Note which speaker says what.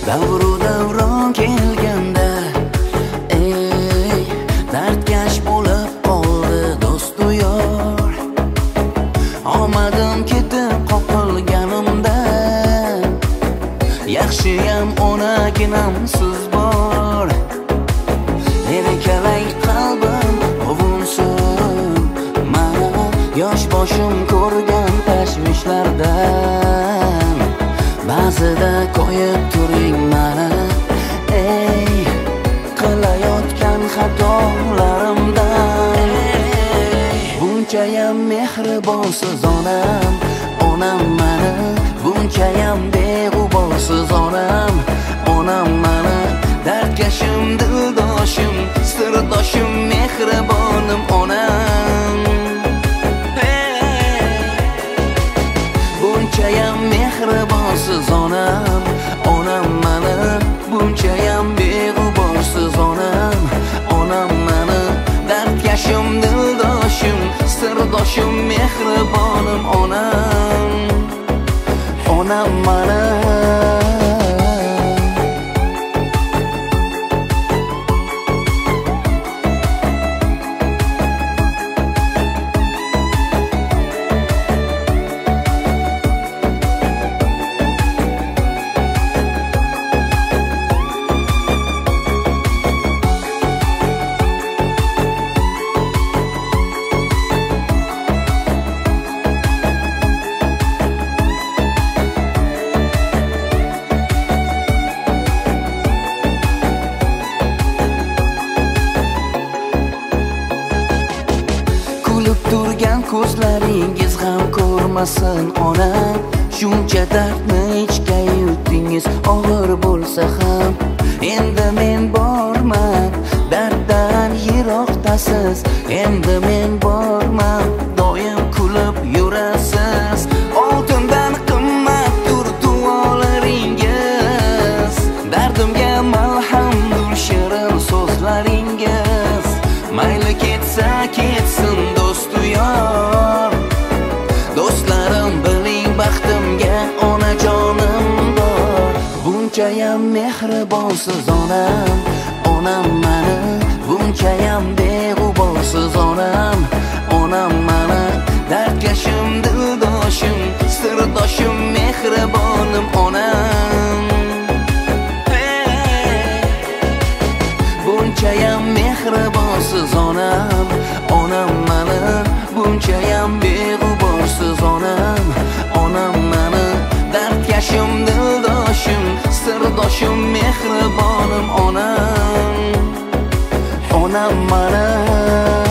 Speaker 1: Davru davron kelganda ey dardkash bo'lib qoldi do'stu yor. Omadim ketib qoqilganimda yaxshiyam onaginam siz bor. Erkalay qalbim ovunsin mana yosh boshim ko'rgan tashvishlardan. Ba'zida qo'yib turing mana ey qilayotgan xatolarimdan. Bunchayam mehribonsiz onam, onam mana bunchayam beg'uborsiz onam, onam mana dardkashim, dildoshim, sirdoshim, mehribonim onam. Bunchayam mehribonsiz onam, onam mana bunchayam beg'uborsiz onam, onam mana dardkashim, dildoshim, sirdoshim, mehribonim onam, onam mana. Turgan ko'zlaringiz ham ko'rmasin onam. Shuncha dardni ichga yutdingiz, og'ir bo'lsa ham endi men borman, darddan yiroqdasiz. Endi men borman, doim kulib yurasiz. Oltindan qimmatdir duolaringiz, dardimga malhamdir shirin so'zlaringiz. Mayli ketsa ketsin do'stu yor, do'stlarim biling baxtimga onajonim bor. Bunchayam mehribonsiz onam, onam mana bunchayam beg'uborsiz onam, onam mana dardkashim, dildoshim, sirdoshim, mehribonim onam. Bunchayam mehribonsiz onam, onam mana bunchayam beg'uborsiz onam, onam mana dardkashim, dildoshim, sirdoshim, mehribonim onam, onam mana.